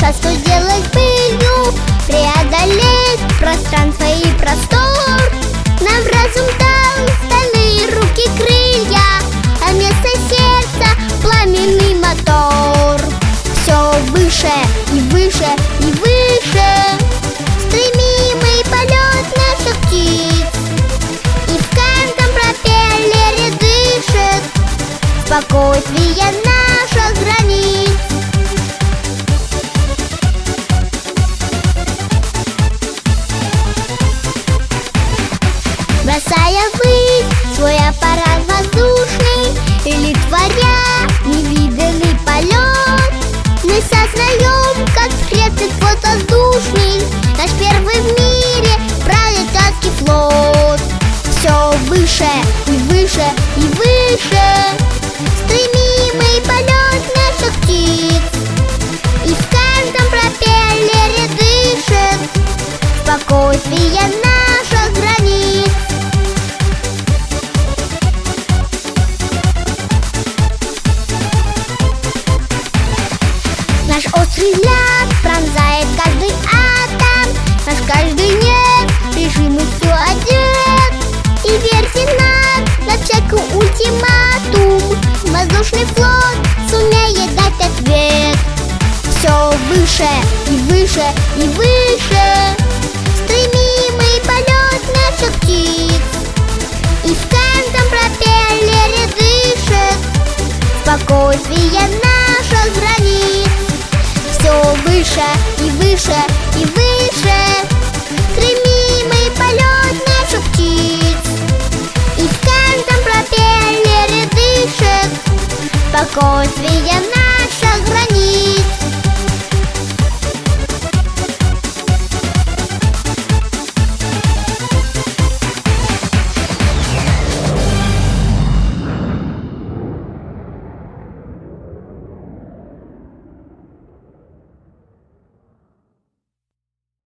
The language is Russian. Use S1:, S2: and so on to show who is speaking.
S1: душа, что делать пылью, преодолеть пространство и простор. Нам разум дал стальные руки, крылья, а вместо сердца пламенный мотор. Все выше и выше и выше стремимый полет наших птиц, и в каждом пропеллере дышит спокойствие наших границ. Бросая ввысь свой аппарат воздушный или творя невиданный полет, мы сознаем, как предок воздушный, наш первый в мире пролетарский флот. Все выше и выше и выше стремимый полет наших птиц, и в каждом пропеллере дышит спокойствие наших границ. Наш острый взгляд пронзает каждый атом, наш каждый нерв решимостью одет. И верьте нам на всякий ультиматум, воздушный флот сумеет дать ответ. Все выше и выше и выше стремимый полет наших птиц, и в каждом пропеллере дышит спокойствие наших границ. Все выше и выше и выше стремимый полет наших птиц, и в каждом пропеллере дышит спокойствие наших границ.